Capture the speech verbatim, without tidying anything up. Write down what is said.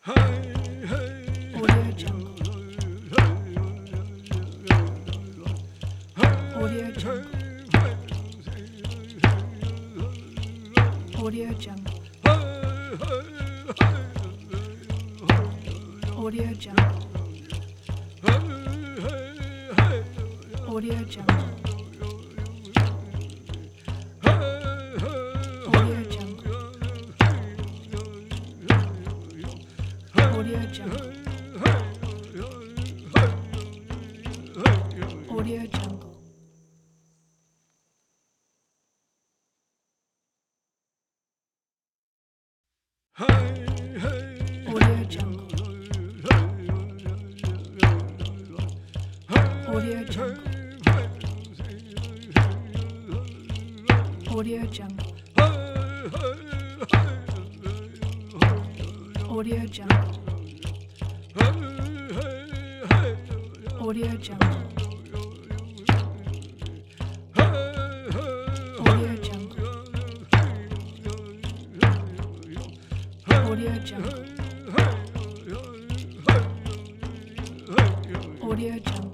Audio Jungle. Audio Jungle. Audio Jungle. Audio Jungle. Audio Jungle. Audio Jungle. Audio Jungle. Audio Jungle. Audio Jungle. Audio Jungle. Audio Jungle. Audio Jungle. Audio Jungle. Audio Jungle. Audio Jungle. Audio Jungle.